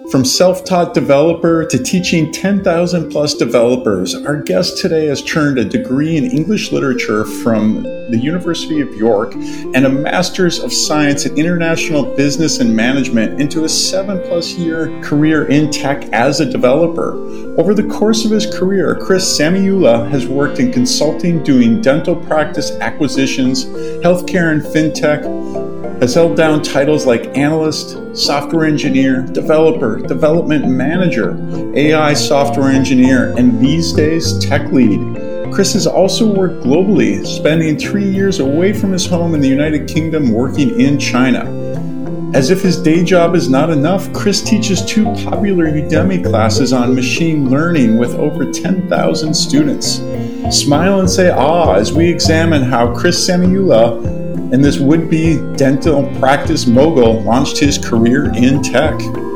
From self-taught developer to teaching 10,000 plus developers, our guest today has turned a degree in English literature from the University of York and a Master's of Science in International Business and Management into a 7+ year career in tech as a developer. Over the course of his career, Chris Samiula has worked in consulting, doing dental practice acquisitions, healthcare and fintech, has held down titles like analyst, software engineer, developer, development manager, AI software engineer, and these days, tech lead. Chris has also worked globally, spending 3 years away from his home in the United Kingdom working in China. As if his day job is not enough, Chris teaches 2 popular Udemy classes on machine learning with over 10,000 students. Smile and say ah as we examine how Chris Samiula and this would-be dental practice mogul launched his career in tech.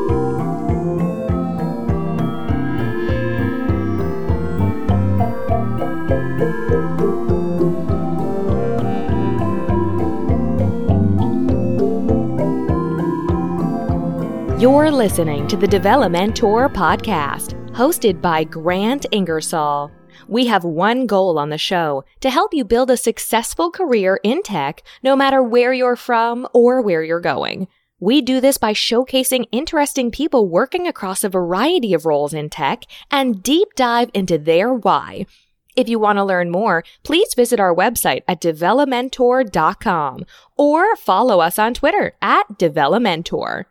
You're listening to the Develomentor podcast, hosted by Grant Ingersoll. We have one goal on the show, to help you build a successful career in tech, no matter where you're from or where you're going. We do this by showcasing interesting people working across a variety of roles in tech and deep dive into their why. If you want to learn more, please visit our website at develomentor.com or follow us on Twitter at Develomentor.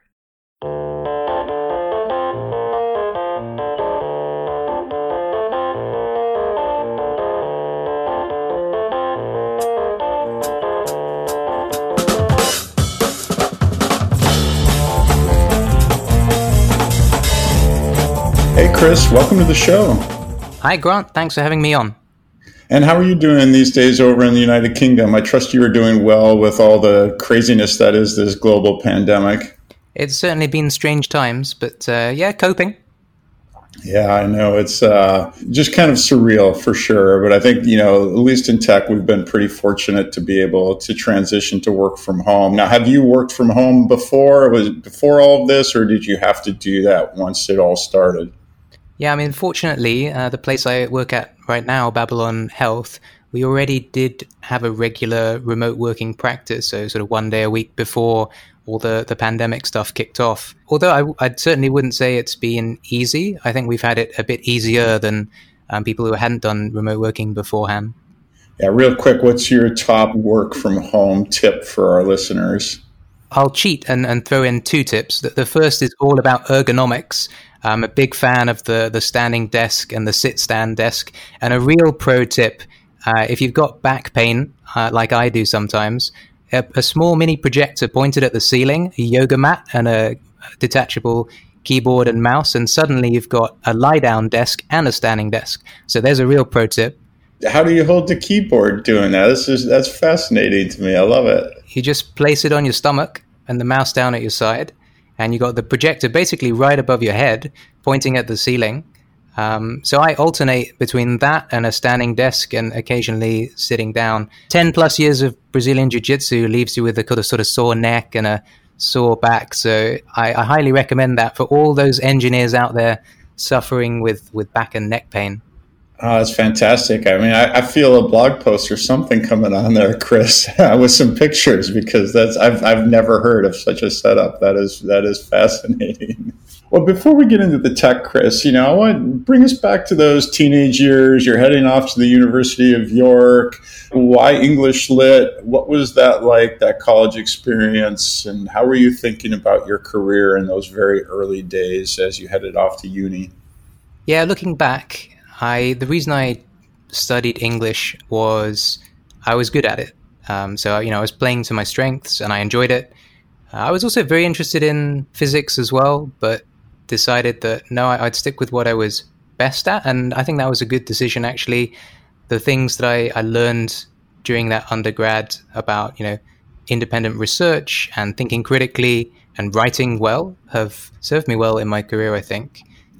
Hey Chris, welcome to the show. Hi Grant, thanks for having me on. And how are you doing these days over in the United Kingdom? I trust you are doing well with all the craziness that is this global pandemic. It's certainly been strange times, but coping. Yeah, I know. It's just kind of surreal for sure. But I think, at least in tech, we've been pretty fortunate to be able to transition to work from home. Now, have you worked from home before? Was it before all of this, or did you have to do that once it all started? Yeah, I mean, fortunately, the place I work at right now, Babylon Health, we already did have a regular remote working practice, so sort of one day a week before all the pandemic stuff kicked off. Although I certainly wouldn't say it's been easy. I think we've had it a bit easier than people who hadn't done remote working beforehand. Yeah, real quick, what's your top work from home tip for our listeners? I'll cheat and throw in 2 tips. The first is all about ergonomics. I'm a big fan of the standing desk and the sit-stand desk. And a real pro tip, if you've got back pain, like I do sometimes, a small mini projector pointed at the ceiling, a yoga mat, and a detachable keyboard and mouse, and suddenly you've got a lie-down desk and a standing desk. So there's a real pro tip. How do you hold the keyboard doing that? That's fascinating to me. I love it. You just place it on your stomach and the mouse down at your side, and you got the projector basically right above your head, pointing at the ceiling. So I alternate between that and a standing desk and occasionally sitting down. 10+ years of Brazilian Jiu-Jitsu leaves you with a sort of sore neck and a sore back. So I highly recommend that for all those engineers out there suffering with back and neck pain. Oh, that's fantastic. I mean, I feel a blog post or something coming on there, Chris, with some pictures, because I've never heard of such a setup. That is fascinating. Well, before we get into the tech, Chris, I want to bring us back to those teenage years. You're heading off to the University of York. Why English Lit? What was that like, that college experience? And how were you thinking about your career in those very early days as you headed off to uni? Yeah, looking back, the reason I studied English was I was good at it. So I was playing to my strengths and I enjoyed it. I was also very interested in physics as well, but decided that no, I'd stick with what I was best at. And I think that was a good decision, actually. The things that I learned during that undergrad about, independent research and thinking critically and writing well have served me well in my career, I think.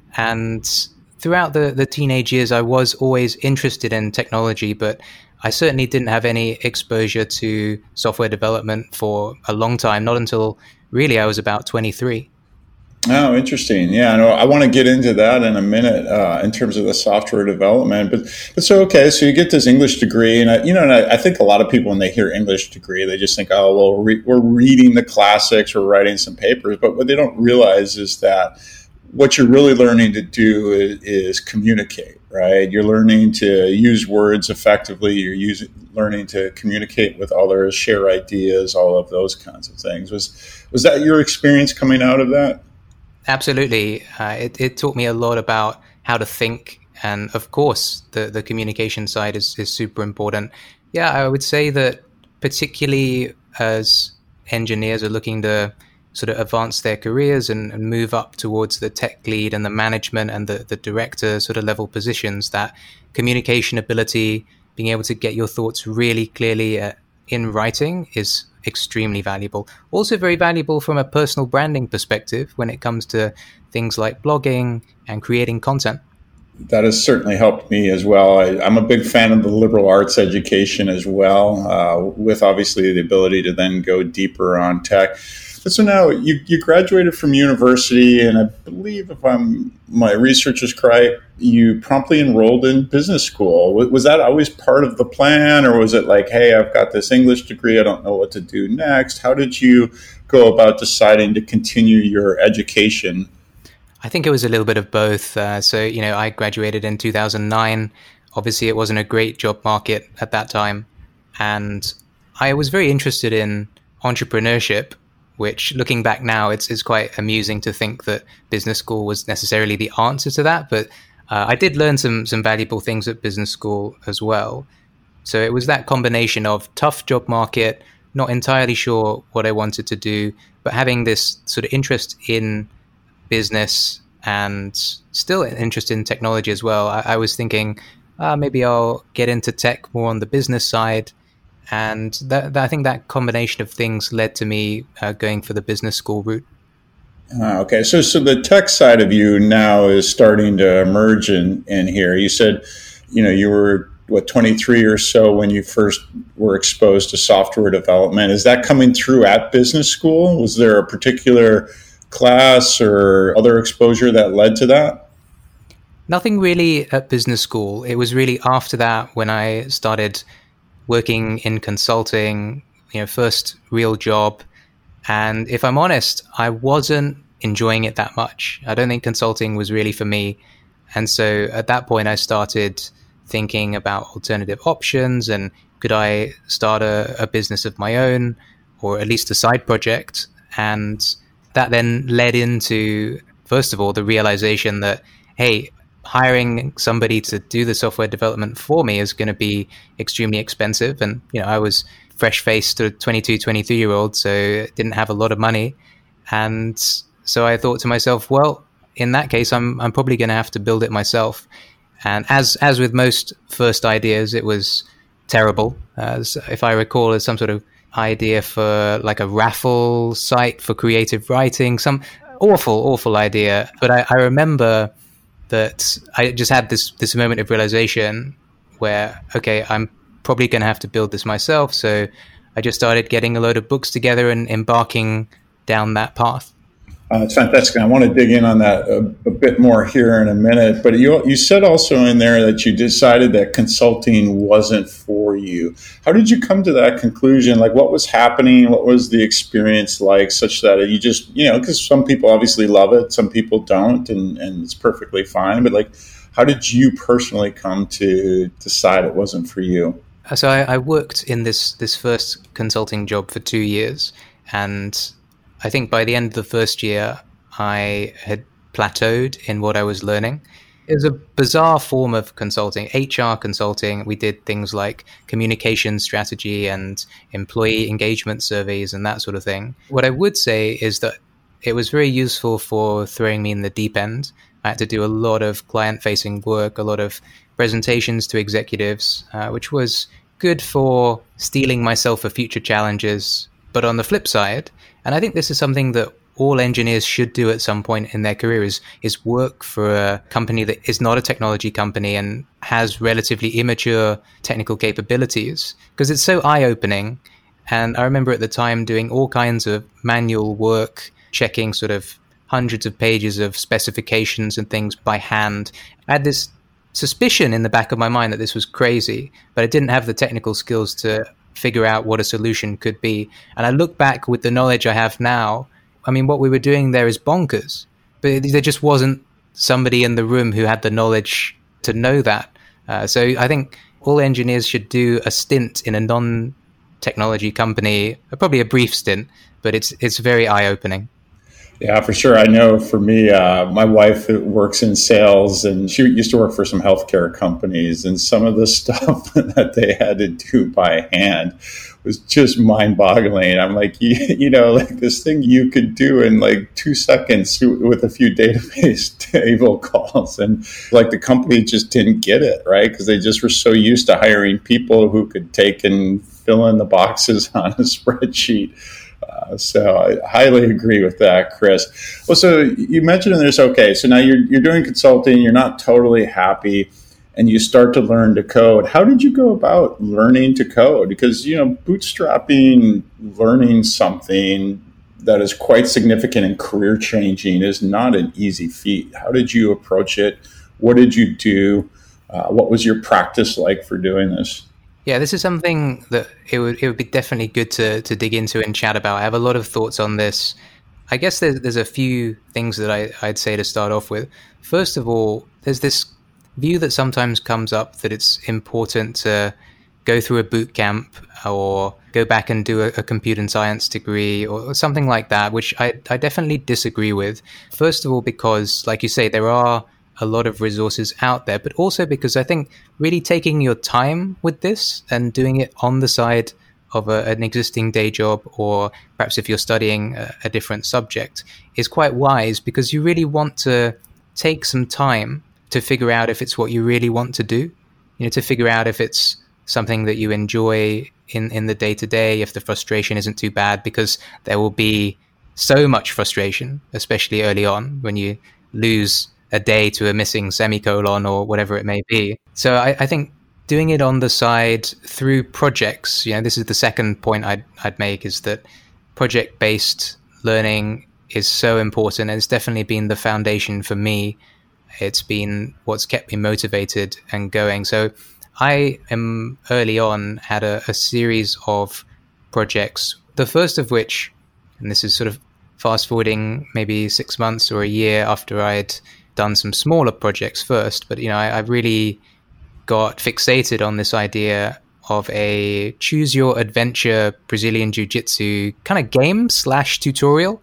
And throughout the teenage years, I was always interested in technology, but I certainly didn't have any exposure to software development for a long time, not until really I was about 23. Oh, interesting. Yeah, no, I want to get into that in a minute in terms of the software development. But so okay, so you get this English degree, and I think a lot of people when they hear English degree, they just think, oh, well, we're reading the classics, we're writing some papers. But what they don't realize is that what you're really learning to do is communicate, right? You're learning to use words effectively. You're learning to communicate with others, share ideas, all of those kinds of things. Was that your experience coming out of that? Absolutely. It taught me a lot about how to think. And of course, the communication side is super important. Yeah, I would say that particularly as engineers are looking to sort of advance their careers and move up towards the tech lead and the management and the director sort of level positions, that communication ability, being able to get your thoughts really clearly in writing is extremely valuable. Also very valuable from a personal branding perspective when it comes to things like blogging and creating content. That has certainly helped me as well. I'm a big fan of the liberal arts education as well, with obviously the ability to then go deeper on tech. But so now you graduated from university, and I believe if my research is correct, you promptly enrolled in business school. Was that always part of the plan, or was it like, hey, I've got this English degree, I don't know what to do next? How did you go about deciding to continue your education? I think it was a little bit of both. I graduated in 2009. Obviously, it wasn't a great job market at that time. And I was very interested in entrepreneurship, which looking back now, it's quite amusing to think that business school was necessarily the answer to that. But I did learn some valuable things at business school as well. So it was that combination of tough job market, not entirely sure what I wanted to do, but having this sort of interest in business and still interested in technology as well. I was thinking maybe I'll get into tech more on the business side. And I think that combination of things led to me going for the business school route. Okay, so the tech side of you now is starting to emerge in here. You said, you were 23 or so when you first were exposed to software development. Is that coming through at business school? Was there a particular class or other exposure that led to that? Nothing really at business school. It was really after that when I started working in consulting, first real job. And if I'm honest, I wasn't enjoying it that much. I don't think consulting was really for me. And so at that point, I started thinking about alternative options and could I start a business of my own or at least a side project? And that then led into, first of all, the realization that, hey, hiring somebody to do the software development for me is going to be extremely expensive. And, I was fresh-faced 22, 23-year-old, so didn't have a lot of money. And so I thought to myself, well, in that case, I'm probably going to have to build it myself. And as with most first ideas, it was terrible. If I recall, as some sort of idea for like a raffle site for creative writing, some awful idea. But I remember that I just had this moment of realization where, okay, I'm probably going to have to build this myself. So I just started getting a load of books together and embarking down that path. It's fantastic. I want to dig in on that a bit more here in a minute. But you said also in there that you decided that consulting wasn't for you. How did you come to that conclusion? Like, what was happening? What was the experience like such that you just, because some people obviously love it, some people don't, and it's perfectly fine. But like, how did you personally come to decide it wasn't for you? So I worked in this first consulting job for 2 years, and I think by the end of the first year, I had plateaued in what I was learning. It was a bizarre form of consulting, HR consulting. We did things like communication strategy and employee engagement surveys and that sort of thing. What I would say is that it was very useful for throwing me in the deep end. I had to do a lot of client-facing work, a lot of presentations to executives, which was good for steeling myself for future challenges. But on the flip side, and I think this is something that all engineers should do at some point in their career, is work for a company that is not a technology company and has relatively immature technical capabilities, because it's so eye-opening. And I remember at the time doing all kinds of manual work, checking sort of hundreds of pages of specifications and things by hand. I had this suspicion in the back of my mind that this was crazy, but I didn't have the technical skills to figure out what a solution could be. And I look back with the knowledge I have now. I mean, what we were doing there is bonkers, but there just wasn't somebody in the room who had the knowledge to know that. So I think all engineers should do a stint in a non-technology company, probably a brief stint, but it's very eye-opening. Yeah, for sure. I know for me, my wife works in sales, and she used to work for some healthcare companies, and some of the stuff that they had to do by hand was just mind-boggling. I'm like, like this thing you could do in like 2 seconds with a few database table calls, and like the company just didn't get it, right? Because they just were so used to hiring people who could take and fill in the boxes on a spreadsheet. So I highly agree with that, Chris. Well, so you mentioned in this, okay, so now you're doing consulting, you're not totally happy, and you start to learn to code. How did you go about learning to code? Because, bootstrapping, learning something that is quite significant and career changing is not an easy feat. How did you approach it? What did you do? What was your practice like for doing this? Yeah, this is something that it would be definitely good to dig into and chat about. I have a lot of thoughts on this. I guess there's a few things that I'd say to start off with. First of all, there's this view that sometimes comes up that it's important to go through a boot camp or go back and do a computer science degree or something like that, which I definitely disagree with. First of all, because, like you say, there are a lot of resources out there, but also because I think really taking your time with this and doing it on the side of an existing day job, or perhaps if you're studying a different subject, is quite wise, because you really want to take some time to figure out if it's what you really want to do, to figure out if it's something that you enjoy in the day-to-day, if the frustration isn't too bad, because there will be so much frustration, especially early on when you lose a day to a missing semicolon or whatever it may be. So I think doing it on the side through projects, this is the second point I'd make, is that project-based learning is so important, and it's definitely been the foundation for me. It's been what's kept me motivated and going. So I am early on had a series of projects, the first of which, and this is sort of fast forwarding maybe 6 months or a year after I'd done some smaller projects first, but I really got fixated on this idea of a choose your adventure Brazilian Jiu-Jitsu kind of game / tutorial.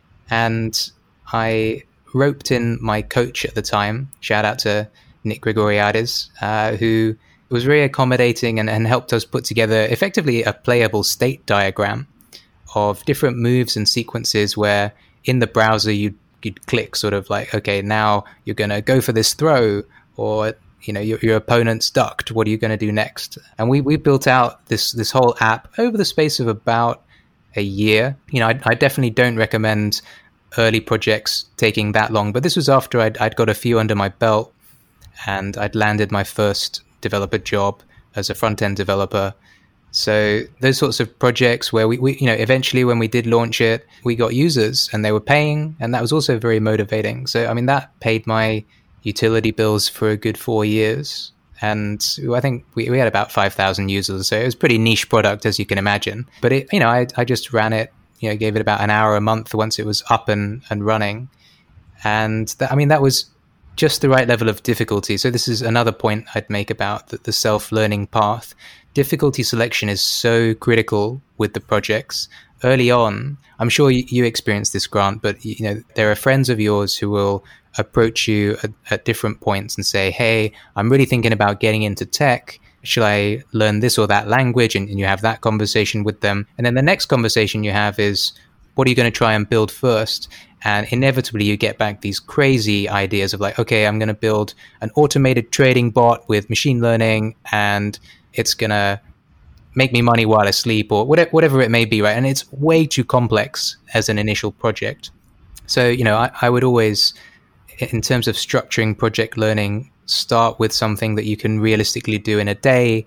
And I roped in my coach at the time, shout out to Nick Gregoriades, who was very accommodating and helped us put together effectively a playable state diagram of different moves and sequences where in the browser you'd click sort of like, okay, now you're going to go for this throw, or your opponent's ducked, what are you going to do next? And we built out this whole app over the space of about a year. I definitely don't recommend early projects taking that long, but this was after I'd got a few under my belt and I'd landed my first developer job as a front-end developer. So those sorts of projects where we eventually when we did launch it, we got users and they were paying, and that was also very motivating. So, I mean, that paid my utility bills for a good 4 years. And I think we had about 5,000 users. So it was a pretty niche product, as you can imagine. But I just ran it, gave it about an hour a month once it was up and running. And that was just the right level of difficulty. So this is another point I'd make about the self-learning path. Difficulty selection is so critical with the projects. Early on, I'm sure you experienced this, Grant, but there are friends of yours who will approach you at different points and say, hey, I'm really thinking about getting into tech. Should I learn this or that language? And you have that conversation with them. And then the next conversation you have is, what are you going to try and build first? And inevitably you get back these crazy ideas of like, okay, I'm going to build an automated trading bot with machine learning, and it's going to make me money while I sleep, or whatever it may be, right? And it's way too complex as an initial project. So, I would always, in terms of structuring project learning, start with something that you can realistically do in a day,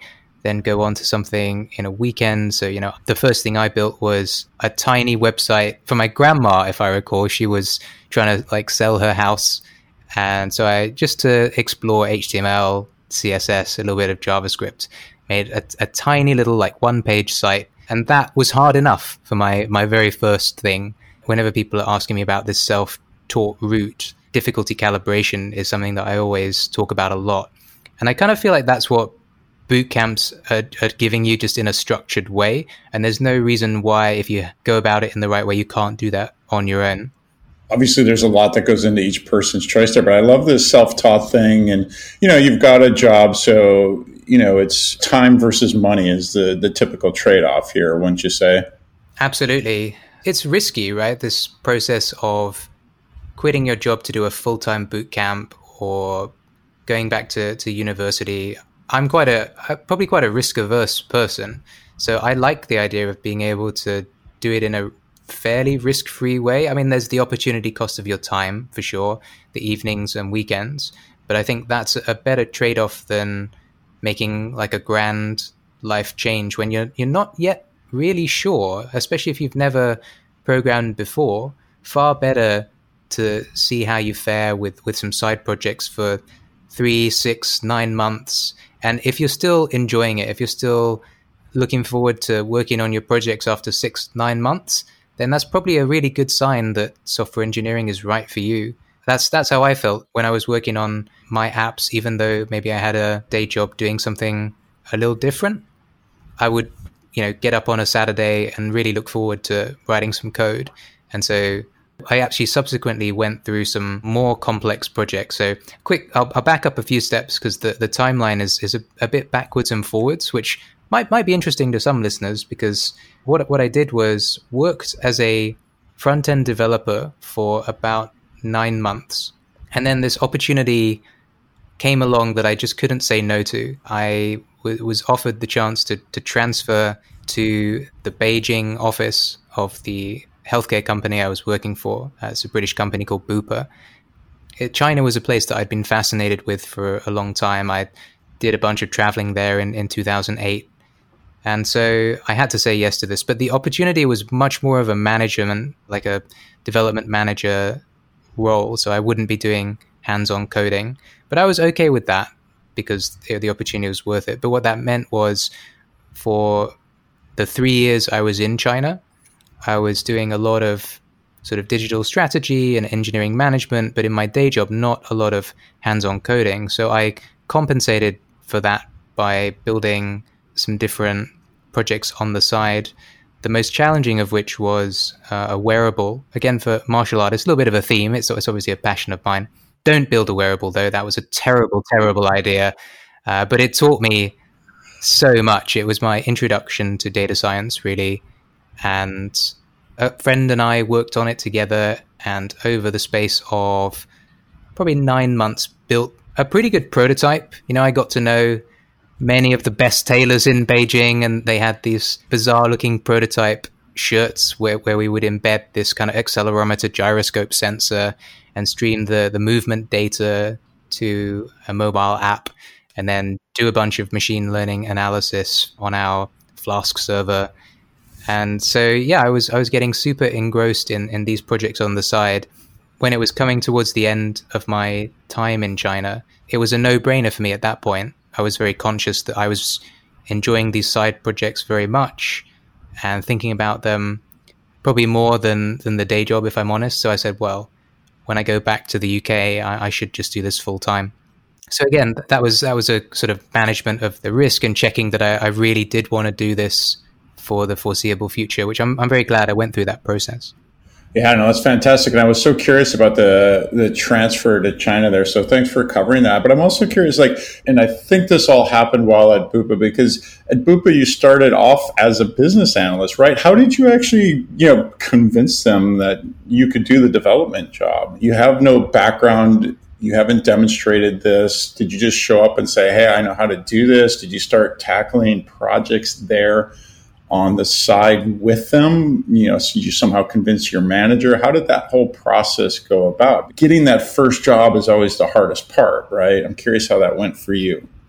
then go on to something in a weekend. So, the first thing I built was a tiny website for my grandma, if I recall. She was trying to sell her house. And so I, just to explore HTML, CSS, a little bit of JavaScript, made a tiny little one-page site. And that was hard enough for my very first thing. Whenever people are asking me about this self-taught route, difficulty calibration is something that I always talk about a lot. And I kind of feel like that's what boot camps are giving you, just in a structured way. And there's no reason why, if you go about it in the right way, you can't do that on your own. Obviously, there's a lot that goes into each person's choice there, but I love this self-taught thing. And, you've got a job, so, it's time versus money is the typical trade-off here, wouldn't you say? Absolutely. It's risky, right? This process of quitting your job to do a full-time boot camp or going back to university. I'm probably quite a risk-averse person. So I like the idea of being able to do it in a fairly risk-free way. I mean, there's the opportunity cost of your time, for sure, the evenings and weekends. But I think that's a better trade-off than making a grand life change when you're not yet really sure, especially if you've never programmed before. Far better to see how you fare with some side projects for 3, 6, 9 months. And if you're still enjoying it, if you're still looking forward to working on your projects after 6, 9 months, then that's probably a really good sign that software engineering is right for you. That's how I felt when I was working on my apps, even though maybe I had a day job doing something a little different. I would, get up on a Saturday and really look forward to writing some code. And so I actually subsequently went through some more complex projects. So I'll back up a few steps because the timeline is a bit backwards and forwards, which might be interesting to some listeners, because what I did was worked as a front-end developer for about 9 months. And then this opportunity came along that I just couldn't say no to. I was offered the chance to transfer to the Beijing office of the healthcare company I was working for. It's a British company called Bupa. China was a place that I'd been fascinated with for a long time. I did a bunch of traveling there in 2008. And so I had to say yes to this. But the opportunity was much more of a management, like a development manager role. So I wouldn't be doing hands-on coding. But I was okay with that because the opportunity was worth it. But what that meant was, for the 3 years I was in China, I was doing a lot of sort of digital strategy and engineering management, but in my day job, not a lot of hands-on coding. So I compensated for that by building some different projects on the side, the most challenging of which was a wearable. Again, for martial artists, a little bit of a theme. It's obviously a passion of mine. Don't build a wearable, though. That was a terrible, terrible idea. But it taught me so much. It was my introduction to data science, really. And a friend and I worked on it together, and over the space of probably 9 months, built a pretty good prototype. I got to know many of the best tailors in Beijing, and they had these bizarre-looking prototype shirts where we would embed this kind of accelerometer gyroscope sensor and stream the movement data to a mobile app, and then do a bunch of machine learning analysis on our Flask server. And so, yeah, I was getting super engrossed in these projects on the side. When it was coming towards the end of my time in China, it was a no-brainer for me at that point. I was very conscious that I was enjoying these side projects very much and thinking about them probably more than the day job, if I'm honest. So I said, well, when I go back to the UK, I should just do this full time. So again, that was a sort of management of the risk and checking that I really did want to do this for the foreseeable future, which I'm very glad I went through that process. Yeah, no, that's fantastic. And I was so curious about the transfer to China there. So thanks for covering that. But I'm also curious, and I think this all happened while at Bupa, because at Bupa, you started off as a business analyst, right? How did you actually, convince them that you could do the development job? You have no background. You haven't demonstrated this. Did you just show up and say, hey, I know how to do this? Did you start tackling projects there on the side with them? So you somehow convince your manager? How did that whole process go about? Getting that first job is always the hardest part, right? I'm curious how that went for you.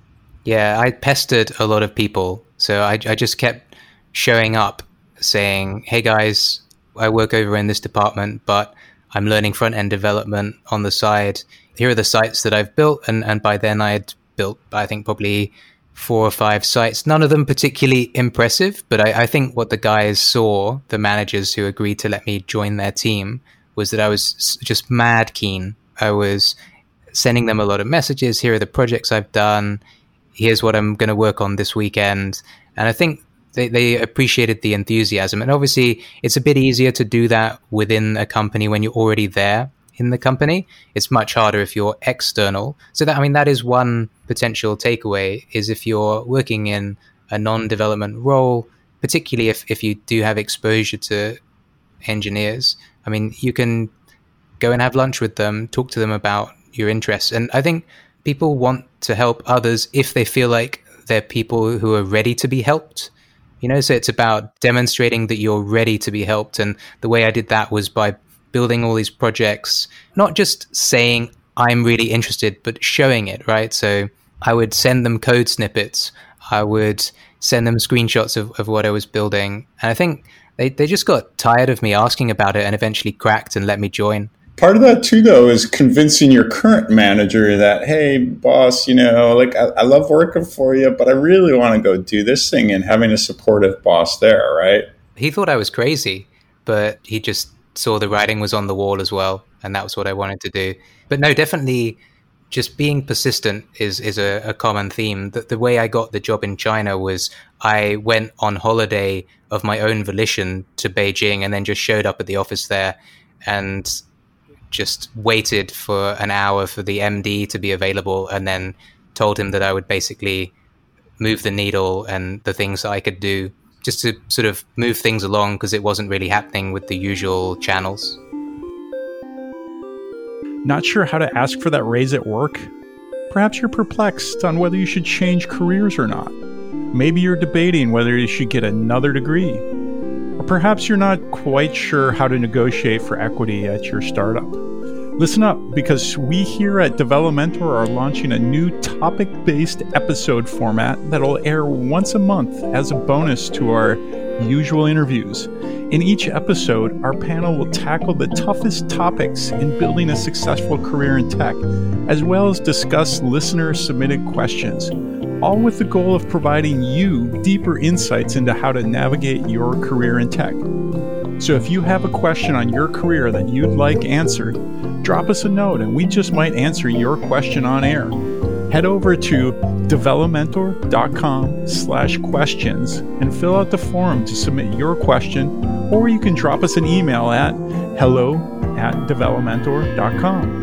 Yeah, I pestered a lot of people. So I just kept showing up saying, hey guys, I work over in this department, but I'm learning front-end development on the side. Here are the sites that I've built. And by then I had built, I think, probably 4 or 5 sites, none of them particularly impressive. But I think what the guys saw, the managers who agreed to let me join their team, was that I was just mad keen. I was sending them a lot of messages. Here are the projects I've done. Here's what I'm going to work on this weekend. And I think they appreciated the enthusiasm. And obviously, it's a bit easier to do that within a company when you're already there in the company. It's much harder if you're external. So that is one potential takeaway, is if you're working in a non-development role, particularly if you do have exposure to engineers, you can go and have lunch with them, talk to them about your interests. And I think people want to help others if they feel like they're people who are ready to be helped. So it's about demonstrating that you're ready to be helped. And the way I did that was by building all these projects, not just saying I'm really interested, but showing it, right? So I would send them code snippets. I would send them screenshots of what I was building. And I think they just got tired of me asking about it and eventually cracked and let me join. Part of that too, though, is convincing your current manager that, hey, boss, I love working for you, but I really want to go do this thing, and having a supportive boss there, right? He thought I was crazy, but he just saw the writing was on the wall as well, and that was what I wanted to do. But no, definitely just being persistent is a common theme. The way I got the job in China was I went on holiday of my own volition to Beijing and then just showed up at the office there and just waited for an hour for the MD to be available, and then told him that I would basically move the needle and the things that I could do just to sort of move things along, because it wasn't really happening with the usual channels. Not sure how to ask for that raise at work? Perhaps you're perplexed on whether you should change careers or not. Maybe you're debating whether you should get another degree. Or perhaps you're not quite sure how to negotiate for equity at your startup. Listen up, because we here at Develomentor are launching a new topic-based episode format that'll air once a month as a bonus to our usual interviews. In each episode, our panel will tackle the toughest topics in building a successful career in tech, as well as discuss listener-submitted questions, all with the goal of providing you deeper insights into how to navigate your career in tech. So if you have a question on your career that you'd like answered, drop us a note and we just might answer your question on air. Head over to develomentor.com/questions and fill out the form to submit your question, or you can drop us an email at hello@develomentor.com.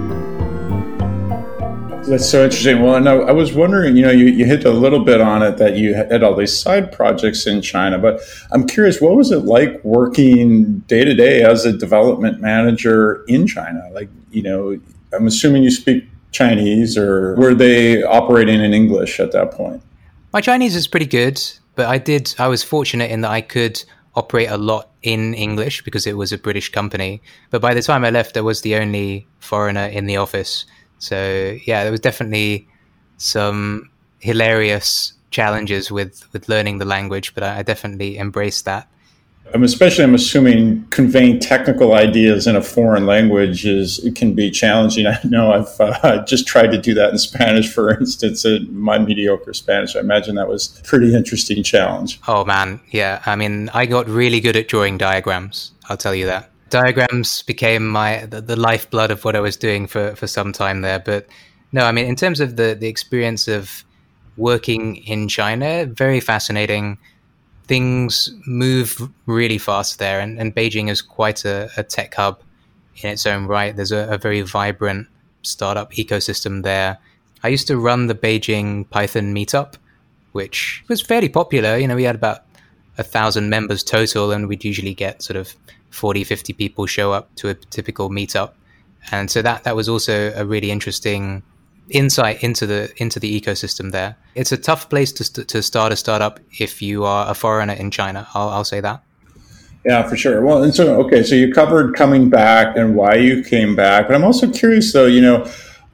That's so interesting. Well, no, I was wondering, you hit a little bit on it that you had all these side projects in China, but I'm curious, what was it like working day to day as a development manager in China? I'm assuming you speak Chinese, or were they operating in English at that point? My Chinese is pretty good, but I was fortunate in that I could operate a lot in English because it was a British company. But by the time I left, I was the only foreigner in the office. So yeah, there was definitely some hilarious challenges with learning the language, but I definitely embraced that. I'm assuming conveying technical ideas in a foreign language it can be challenging. I know I've just tried to do that in Spanish, for instance, in my mediocre Spanish. I imagine that was a pretty interesting challenge. Oh man, yeah. I got really good at drawing diagrams, I'll tell you that. Diagrams became the lifeblood of what I was doing for some time there. But no, in terms of the experience of working in China, very fascinating. Things move really fast there, and Beijing is quite a tech hub in its own right. There's a very vibrant startup ecosystem there. I used to run the Beijing Python meetup, which was fairly popular. We had about 1,000 members total, and we'd usually get sort of 40, 50 people show up to a typical meetup. And so that was also a really interesting insight into the ecosystem there. It's a tough place to start a startup if you are a foreigner in China. I'll say that. Yeah, for sure. Well, and so you covered coming back and why you came back, but I'm also curious though,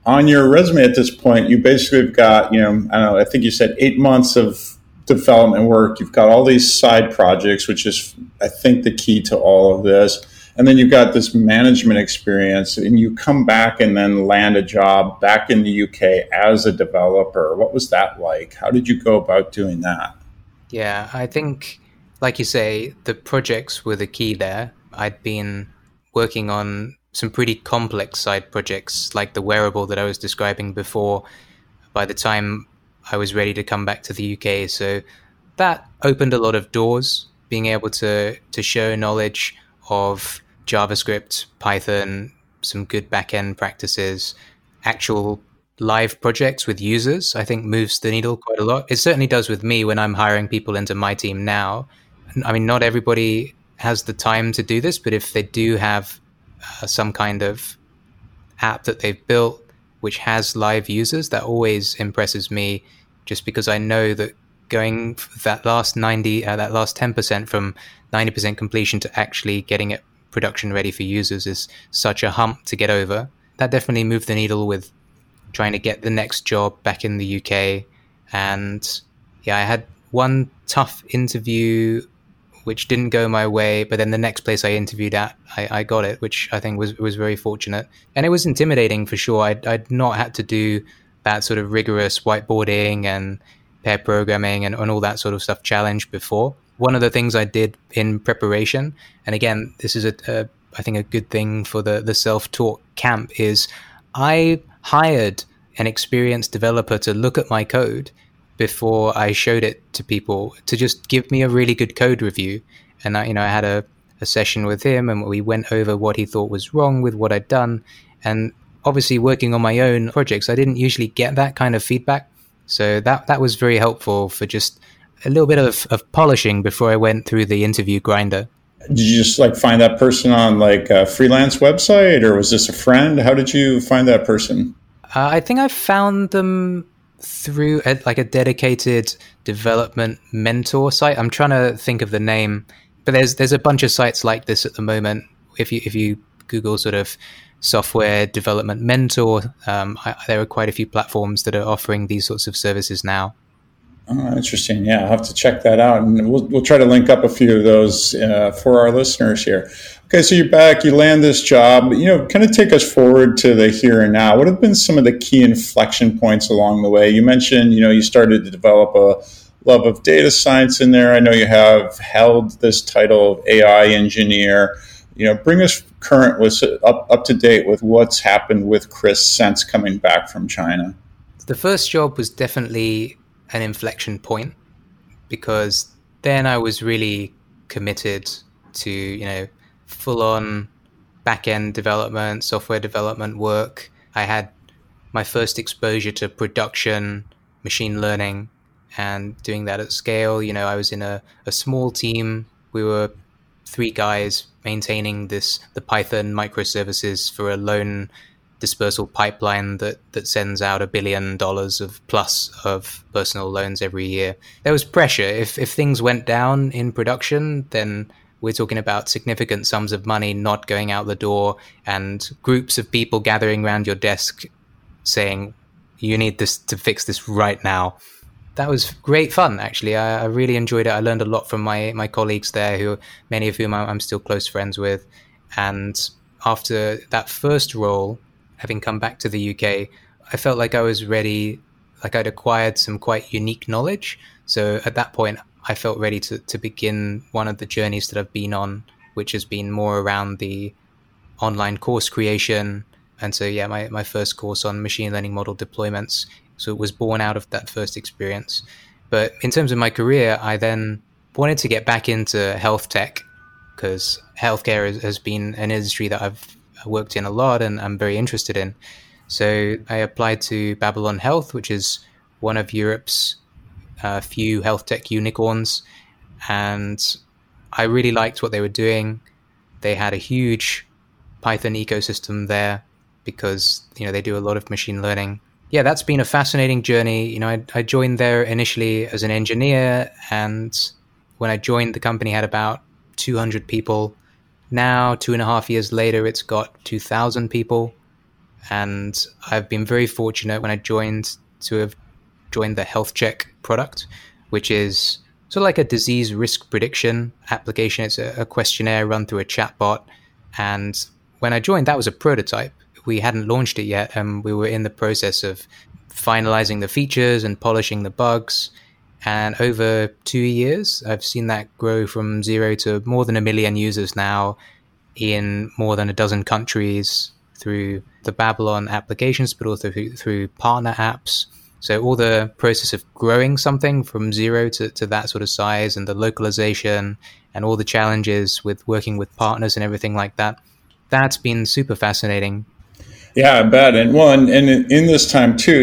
on your resume at this point, you basically have got, I don't know, I think you said 8 months of development work. You've got all these side projects, which is, I think, the key to all of this. And then you've got this management experience, and you come back and then land a job back in the UK as a developer. What was that like? How did you go about doing that? Yeah, I think, like you say, the projects were the key there. I'd been working on some pretty complex side projects, like the wearable that I was describing before, by the time I was ready to come back to the UK. So that opened a lot of doors, being able to show knowledge of JavaScript, Python, some good back-end practices, actual live projects with users, I think moves the needle quite a lot. It certainly does with me when I'm hiring people into my team now. I mean, not everybody has the time to do this, but if they do have some kind of app that they've built which has live users, that always impresses me, just because I know that going that last 10% from 90% completion to actually getting it production ready for users is such a hump to get over. That definitely moved the needle with trying to get the next job back in the UK. And yeah, I had one tough interview which didn't go my way, but then the next place I interviewed at, I got it, which I think was very fortunate. And it was intimidating for sure. I'd not had to do that sort of rigorous whiteboarding and pair programming and all that sort of stuff challenge before. One of the things I did in preparation, and again, this is I think a good thing for the self-taught camp, is I hired an experienced developer to look at my code before I showed it to people, to just give me a really good code review. And I had a session with him, and we went over what he thought was wrong with what I'd done. And obviously working on my own projects, I didn't usually get that kind of feedback. So that was very helpful for just a little bit of polishing before I went through the interview grinder. Did you just find that person on a freelance website, or was this a friend? How did you find that person? I think I found them through a dedicated development mentor site. I'm trying to think of the name, but there's a bunch of sites like this at the moment. If you Google sort of software development mentor, there are quite a few platforms that are offering these sorts of services now. Oh, interesting. Yeah, I'll have to check that out, and we'll try to link up a few of those for our listeners here. Okay, so you're back, you land this job, kind of take us forward to the here and now. What have been some of the key inflection points along the way? You mentioned, you started to develop a love of data science in there. I know you have held this title of AI engineer. Bring us current, up to date with what's happened with Chris since coming back from China. The first job was definitely an inflection point, because then I was really committed to, full-on back-end development, software development work. I had my first exposure to production, machine learning, and doing that at scale. I was in a small team. We were 3 guys maintaining the Python microservices for a loan dispersal pipeline that sends out $1 billion of personal loans every year. There was pressure. If things went down in production, then we're talking about significant sums of money not going out the door, and groups of people gathering around your desk saying, you need this to fix this right now. That was great fun, actually. I really enjoyed it. I learned a lot from my colleagues there, many of whom I'm still close friends with. And after that first role, having come back to the UK, I felt like I was ready, like I'd acquired some quite unique knowledge. So at that point, I felt ready to begin one of the journeys that I've been on, which has been more around the online course creation. And so, yeah, my first course on machine learning model deployments, so it was born out of that first experience. But in terms of my career, I then wanted to get back into health tech, because healthcare has been an industry that I've worked in a lot and I'm very interested in. So I applied to Babylon Health, which is one of Europe's few health tech unicorns, and I really liked what they were doing. They had a huge Python ecosystem there because they do a lot of machine learning. Yeah, that's been a fascinating journey. I joined there initially as an engineer, and when I joined, the company had about 200 people. Now, 2.5 years later, it's got 2,000 people. And I've been very fortunate when I joined to have joined the Health Check product, which is sort of like a disease risk prediction application. It's a questionnaire run through a chatbot. And when I joined, that was a prototype. We hadn't launched it yet, and we were in the process of finalizing the features and polishing the bugs. And over 2 years, I've seen that grow from 0 to more than 1 million users now in more than a dozen countries through the Babylon applications, but also through partner apps. So all the process of growing something from 0 to that sort of size, and the localization and all the challenges with working with partners and everything like that, that's been super fascinating. Yeah, I bet. And well, and in this time too,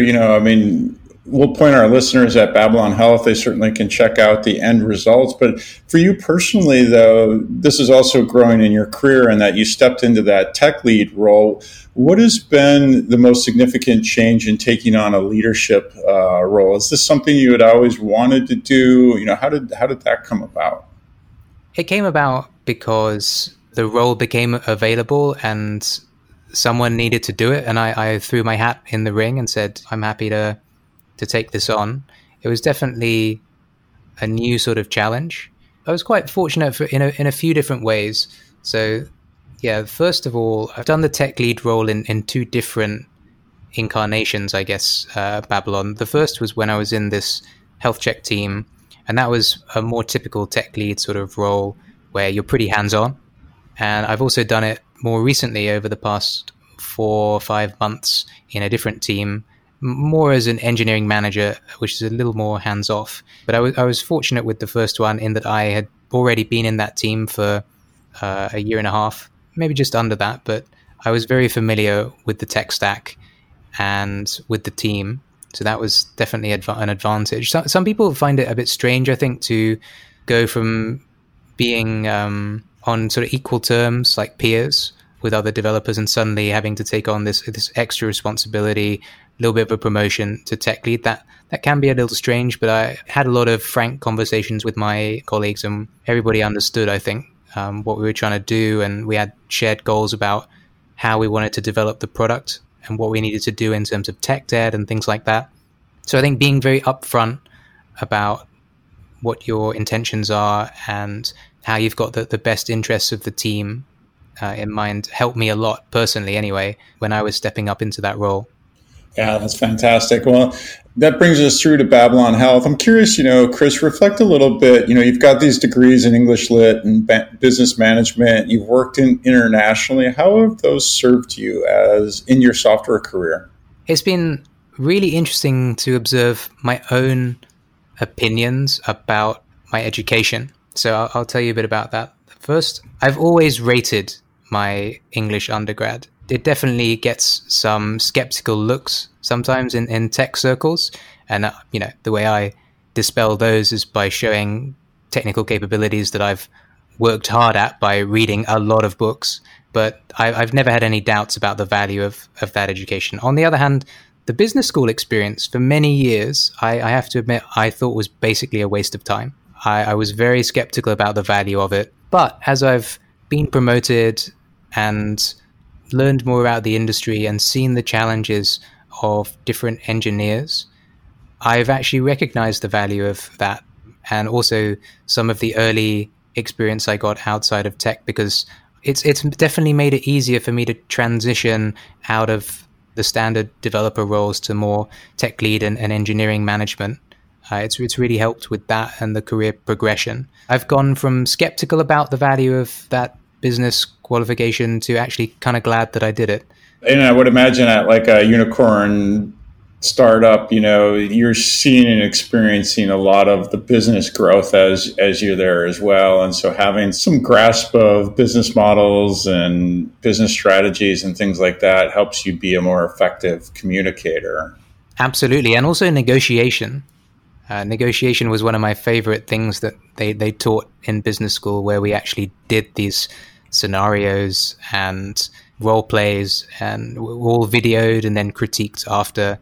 we'll point our listeners at Babylon Health. They certainly can check out the end results. But for you personally, though, this is also growing in your career, and that you stepped into that tech lead role. What has been the most significant change in taking on a leadership role? Is this something you had always wanted to do? How did that come about? It came about because the role became available and someone needed to do it. And I threw my hat in the ring and said, I'm happy to take this on. It was definitely a new sort of challenge. I was quite fortunate in a few different ways. So yeah, first of all, I've done the tech lead role in 2 different incarnations, I guess, Babylon. The first was when I was in this health check team, and that was a more typical tech lead sort of role where you're pretty hands-on. And I've also done it more recently over the past 4 or 5 months in a different team, more as an engineering manager, which is a little more hands-off. But I was fortunate with the first one in that I had already been in that team for a year and a half, maybe just under that. But I was very familiar with the tech stack and with the team. So that was definitely an advantage. Some people find it a bit strange, I think, to go from being on sort of equal terms, like peers with other developers, and suddenly having to take on this extra responsibility, a little bit of a promotion to tech lead. That can be a little strange, but I had a lot of frank conversations with my colleagues, and everybody understood, I think, what we were trying to do. And we had shared goals about how we wanted to develop the product and what we needed to do in terms of tech debt and things like that. So I think being very upfront about what your intentions are and how you've got the best interests of the team in mind helped me a lot personally anyway when I was stepping up into that role. Yeah, that's fantastic. Well, that brings us through to Babylon Health. I'm curious, Chris, reflect a little bit. You've got these degrees in English Lit and business management. You've worked internationally. How have those served you as in your software career? It's been really interesting to observe my own opinions about my education. So I'll tell you a bit about that. First, I've always rated my English undergrad. It definitely gets some skeptical looks sometimes in tech circles. And, the way I dispel those is by showing technical capabilities that I've worked hard at by reading a lot of books. But I've never had any doubts about the value of that education. On the other hand, the business school experience for many years, I have to admit, I thought was basically a waste of time. I was very skeptical about the value of it. But as I've been promoted and learned more about the industry and seen the challenges of different engineers, I've actually recognized the value of that, and also some of the early experience I got outside of tech, because it's definitely made it easier for me to transition out of the standard developer roles to more tech lead and engineering management. It's really helped with that and the career progression. I've gone from skeptical about the value of that business qualification to actually kind of glad that I did it. And I would imagine at like a unicorn startup, you're seeing and experiencing a lot of the business growth as you're there as well. And so having some grasp of business models and business strategies and things like that helps you be a more effective communicator. Absolutely. And also negotiation. Negotiation was one of my favorite things that they taught in business school, where we actually did these scenarios and role plays, and all videoed and then critiqued after.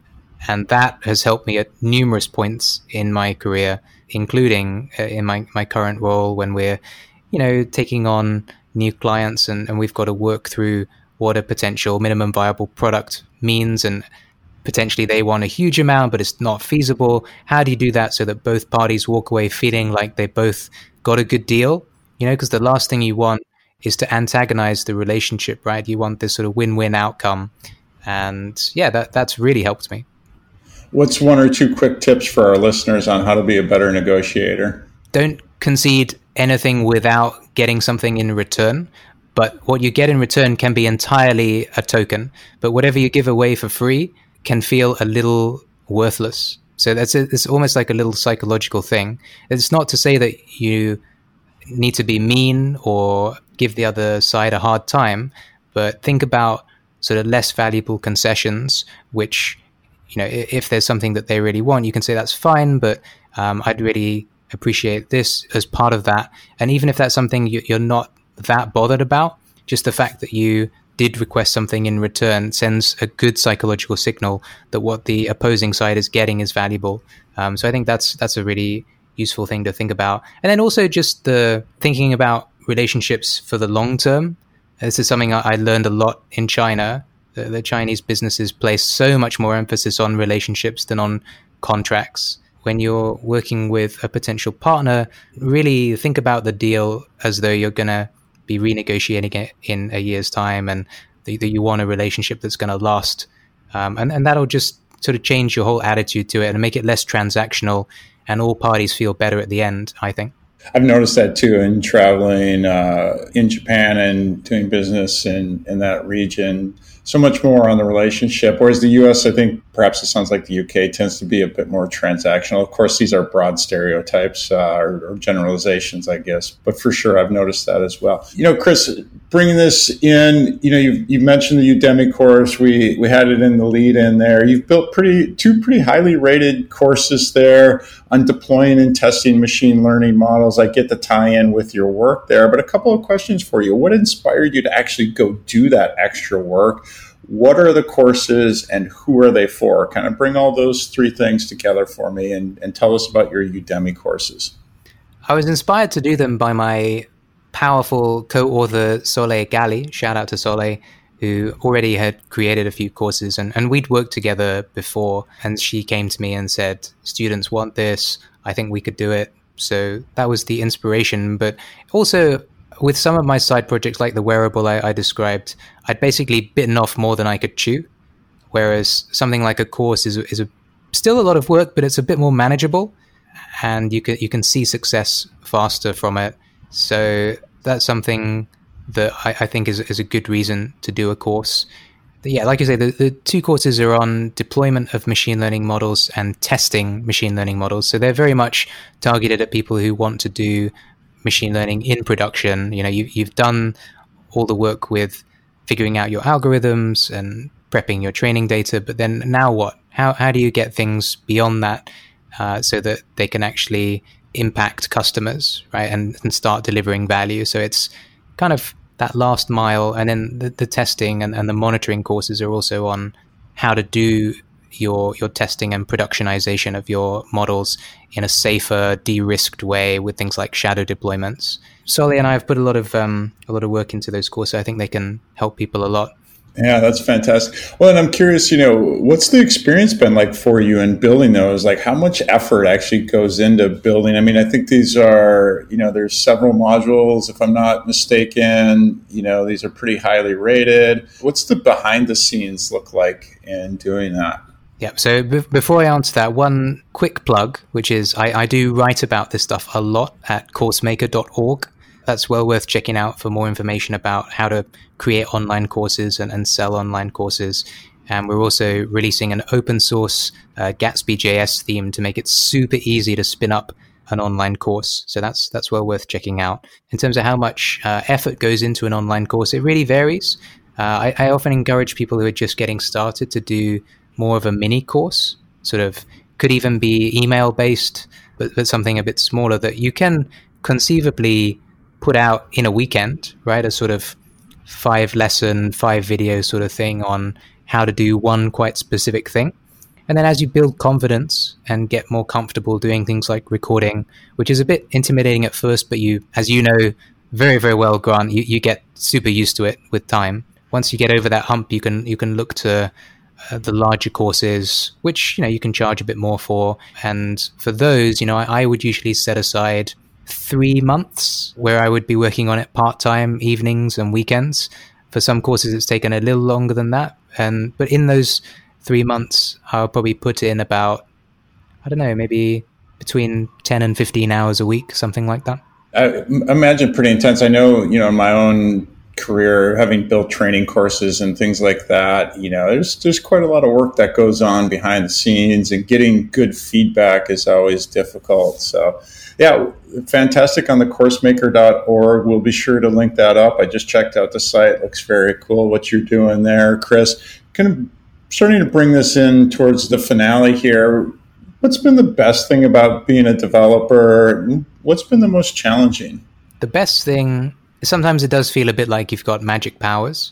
And that has helped me at numerous points in my career, including in my current role when we're, taking on new clients and we've got to work through what a potential minimum viable product means, and potentially they want a huge amount, but it's not feasible. How do you do that so that both parties walk away feeling like they both got a good deal? Because the last thing you want is to antagonize the relationship, right? You want this sort of win-win outcome. And yeah, that's really helped me. What's one or two quick tips for our listeners on how to be a better negotiator? Don't concede anything without getting something in return. But what you get in return can be entirely a token. But whatever you give away for free can feel a little worthless. So it's almost like a little psychological thing. It's not to say that you need to be mean or give the other side a hard time, but think about sort of less valuable concessions, which, if there's something that they really want, you can say that's fine, but I'd really appreciate this as part of that. And even if that's something you're not that bothered about, just the fact that you did request something in return sends a good psychological signal that what the opposing side is getting is valuable. So I think that's a really useful thing to think about. And then also just the thinking about relationships for the long term. This is something I learned a lot in China. The Chinese businesses place so much more emphasis on relationships than on contracts. When you're working with a potential partner, really think about the deal as though you're going to be renegotiating it in a year's time, and that you want a relationship that's going to last. And that'll just sort of change your whole attitude to it and make it less transactional, and all parties feel better at the end, I think. I've noticed that too in traveling in Japan and doing business in that region. So much more on the relationship, whereas the U.S., I think perhaps it sounds like the U.K. tends to be a bit more transactional. Of course, these are broad stereotypes or generalizations, I guess, but for sure, I've noticed that as well. Chris, bringing this in, you mentioned the Udemy course. We had it in the lead in there. You've built two pretty highly rated courses there on deploying and testing machine learning models. I get the tie-in with your work there, but a couple of questions for you. What inspired you to actually go do that extra work? What are the courses and who are they for? Kind of bring all those three things together for me and tell us about your Udemy courses. I was inspired to do them by my powerful co-author, Soleil Gali. Shout out to Soleil, who already had created a few courses, and we'd worked together before. And she came to me and said, students want this. I think we could do it. So that was the inspiration. But also, with some of my side projects, like the wearable I described, I'd basically bitten off more than I could chew. Whereas something like a course is still a lot of work, but it's a bit more manageable, and you can see success faster from it. So that's something that I think is a good reason to do a course. But yeah, like you say, the two courses are on deployment of machine learning models and testing machine learning models. So they're very much targeted at people who want to do machine learning in production. You've done all the work with figuring out your algorithms and prepping your training data, but then now what? How do you get things beyond that so that they can actually impact customers, right, and start delivering value? So it's kind of that last mile, and then the testing and the monitoring courses are also on how to do your testing and productionization of your models in a safer, de-risked way with things like shadow deployments. Soleil and I have put a lot of work into those courses. I think they can help people a lot. Yeah, that's fantastic. Well, and I'm curious, what's the experience been like for you in building those? Like, how much effort actually goes into building? I mean, I think these are, there's several modules, if I'm not mistaken. These are pretty highly rated. What's the behind the scenes look like in doing that? Yeah, so before I answer that, one quick plug, which is I do write about this stuff a lot at coursemaker.org. That's well worth checking out for more information about how to create online courses and sell online courses. And we're also releasing an open source Gatsby.js theme to make it super easy to spin up an online course. So that's well worth checking out. In terms of how much effort goes into an online course, it really varies. I often encourage people who are just getting started to do more of a mini course, sort of could even be email based, but something a bit smaller that you can conceivably put out in a weekend, right? A sort of 5-lesson, 5-video sort of thing on how to do one quite specific thing. And then as you build confidence and get more comfortable doing things like recording, which is a bit intimidating at first, but you, as you know very, very well, Grant, you get super used to it with time. once you get over that hump, you can look to the larger courses, which you can charge a bit more for. And for those, I would usually set aside 3 months where I would be working on it part-time, evenings and weekends. For some courses, it's taken a little longer than that. But in those 3 months, I'll probably put in about, I don't know, maybe between 10 and 15 hours a week, something like that. I imagine pretty intense. I know, in my own career, having built training courses and things like that, there's quite a lot of work that goes on behind the scenes, and getting good feedback is always difficult. So yeah, fantastic on the coursemaker.org. We'll be sure to link that up. I just checked out the site. Looks very cool what you're doing there, Chris. Kind of starting to bring this in towards the finale here. What's been the best thing about being a developer? What's been the most challenging? The best thing, sometimes it does feel a bit like you've got magic powers.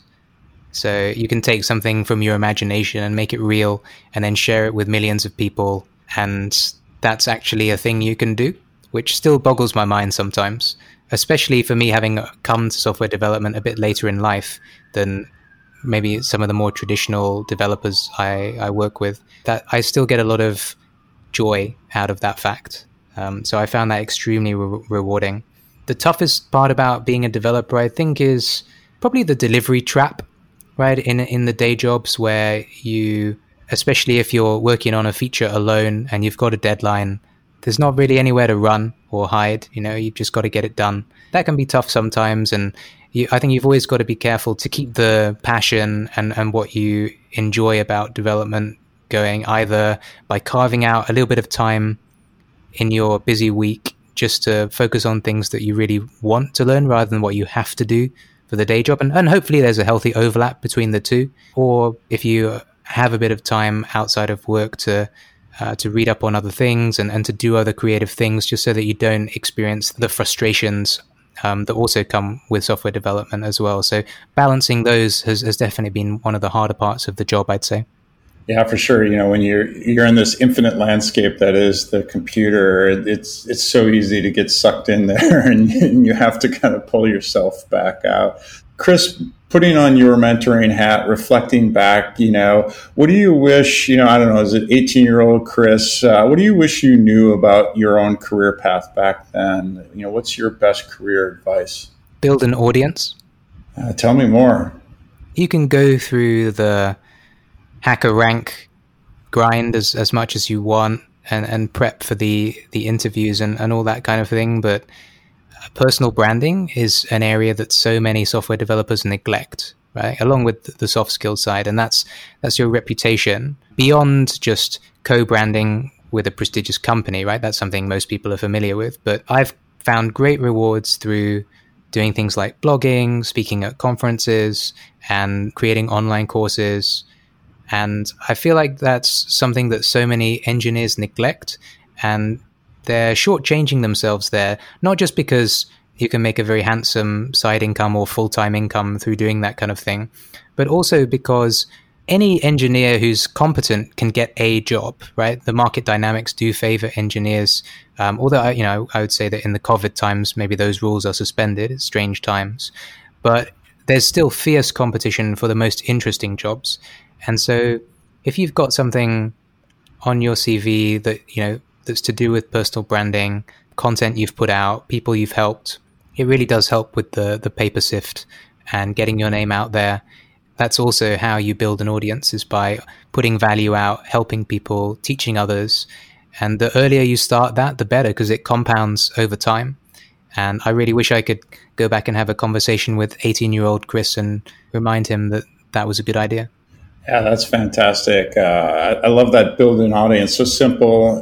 So you can take something from your imagination and make it real and then share it with millions of people. And that's actually a thing you can do, which still boggles my mind sometimes, especially for me having come to software development a bit later in life than maybe some of the more traditional developers I work with, that I still get a lot of joy out of that fact. So I found that extremely rewarding. The toughest part about being a developer, I think, is probably the delivery trap, right? In the day jobs where you, especially if you're working on a feature alone and you've got a deadline, there's not really anywhere to run or hide. You've just got to get it done. That can be tough sometimes. And I think you've always got to be careful to keep the passion and what you enjoy about development going, either by carving out a little bit of time in your busy week just to focus on things that you really want to learn rather than what you have to do for the day job. And hopefully there's a healthy overlap between the two. Or if you have a bit of time outside of work to read up on other things and to do other creative things, just so that you don't experience the frustrations that also come with software development as well. So balancing those has definitely been one of the harder parts of the job, I'd say. Yeah, for sure. When you're in this infinite landscape that is the computer, it's so easy to get sucked in there, and you have to kind of pull yourself back out. Chris, putting on your mentoring hat, reflecting back, what do you wish, I don't know, is it 18-year-old Chris, what do you wish you knew about your own career path back then? What's your best career advice? Build an audience. Tell me more. You can go through the hacker rank grind as much as you want and prep for the interviews and all that kind of thing, but personal branding is an area that so many software developers neglect, right? Along with the soft skill side. And that's your reputation beyond just co-branding with a prestigious company, right? That's something most people are familiar with. But I've found great rewards through doing things like blogging, speaking at conferences, and creating online courses. And I feel like that's something that so many engineers neglect, and they're shortchanging themselves there, not just because you can make a very handsome side income or full-time income through doing that kind of thing, but also because any engineer who's competent can get a job, right? The market dynamics do favor engineers. Although, I would say that in the COVID times, maybe those rules are suspended. It's strange times. But there's still fierce competition for the most interesting jobs. And so if you've got something on your CV that, that's to do with personal branding, content you've put out, people you've helped, it really does help with the paper sift and getting your name out there. That's also how you build an audience, is by putting value out, helping people, teaching others. And the earlier you start that, the better, because it compounds over time. And I really wish I could go back and have a conversation with 18-year-old Chris and remind him that that was a good idea. Yeah, that's fantastic. I love that build an audience. So simple.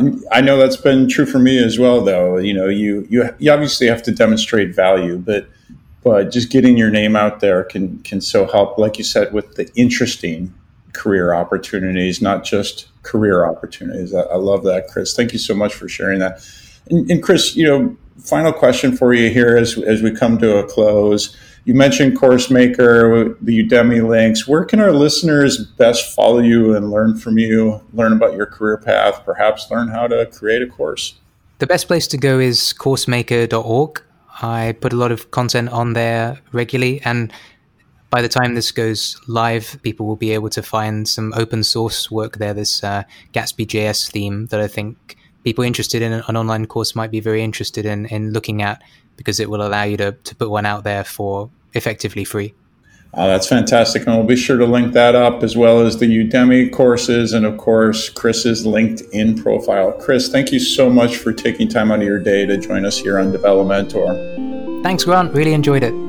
I know that's been true for me as well, though. You obviously have to demonstrate value, but just getting your name out there can so help, like you said, with the interesting career opportunities, not just career opportunities. I love that, Chris. Thank you so much for sharing that. And Chris, final question for you here as we come to a close. You mentioned CourseMaker, the Udemy links. Where can our listeners best follow you and learn from you, learn about your career path, perhaps learn how to create a course? The best place to go is coursemaker.org. I put a lot of content on there regularly, and by the time this goes live, people will be able to find some open source work there, this Gatsby.js theme that I think people interested in an online course might be very interested in looking at, because it will allow you to put one out there for effectively free. That's fantastic. And we'll be sure to link that up, as well as the Udemy courses and, of course, Chris's LinkedIn profile. Chris, thank you so much for taking time out of your day to join us here on Develomentor. Thanks, Grant. Really enjoyed it.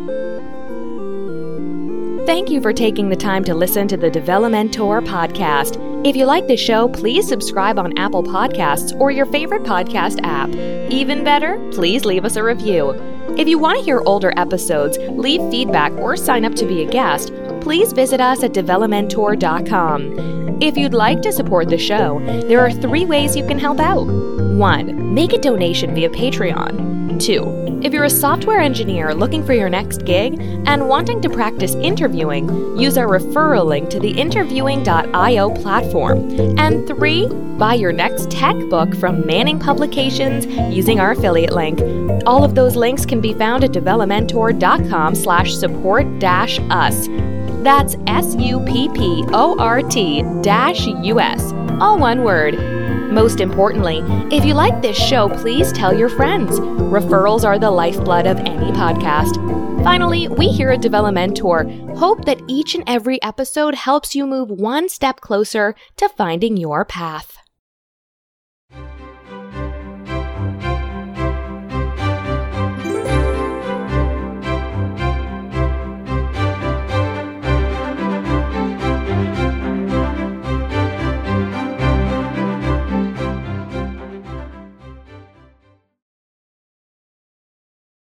Thank you for taking the time to listen to the Develomentor podcast. If you like the show, please subscribe on Apple Podcasts or your favorite podcast app. Even better, please leave us a review. If you want to hear older episodes, leave feedback, or sign up to be a guest, please visit us at develomentor.com. If you'd like to support the show, there are 3 ways you can help out. 1. Make a donation via Patreon. 2. If you're a software engineer looking for your next gig and wanting to practice interviewing, use our referral link to the interviewing.io platform. And 3. Buy your next tech book from Manning Publications using our affiliate link. All of those links can be found at develomentor.com/support-us. That's SUPPORT-US, all one word. Most importantly, if you like this show, please tell your friends. Referrals are the lifeblood of any podcast. Finally, we here at Develomentor hope that each and every episode helps you move one step closer to finding your path.